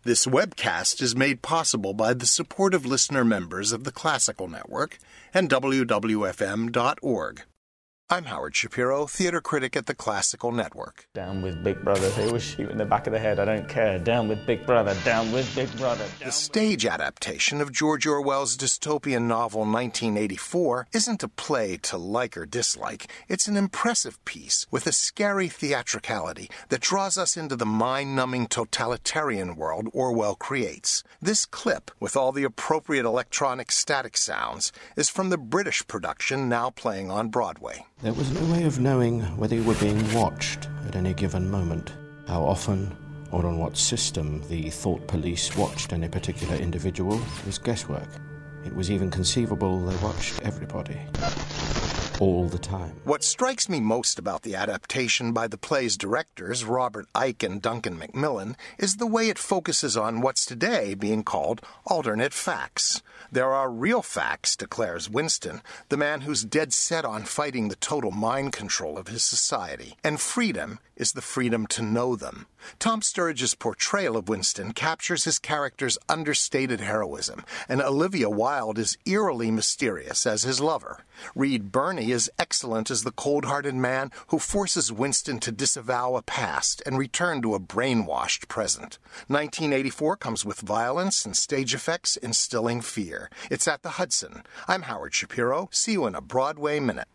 This webcast is made possible by the support of listener members of the Classical Network and WWFM.org. I'm Howard Shapiro, theater critic at the Classical Network. Down with Big Brother. They always shoot in the back of the head. I don't care. Down with Big Brother. Down with Big Brother. The stage adaptation of George Orwell's dystopian novel 1984 isn't a play to like or dislike. It's an impressive piece with a scary theatricality that draws us into the mind-numbing totalitarian world Orwell creates. This clip, with all the appropriate electronic static sounds, is from the British production now playing on Broadway. There was no way of knowing whether you were being watched at any given moment, how often or on what system the thought police watched any particular individual was guesswork. It was even conceivable they watched everybody, all the time. What strikes me most about the adaptation by the play's directors, Robert Icke and Duncan Macmillan, is the way it focuses on what's today being called alternate facts. There are real facts, declares Winston, the man who's dead set on fighting the total mind control of his society. And freedom is the freedom to know them. Tom Sturridge's portrayal of Winston captures his character's understated heroism, and Olivia Wilde is eerily mysterious as his lover. Reed Birney is excellent as the cold-hearted man who forces Winston to disavow a past and return to a brainwashed present. 1984 comes with violence and stage effects instilling fear. It's at the Hudson. I'm Howard Shapiro. See you in a Broadway Minute.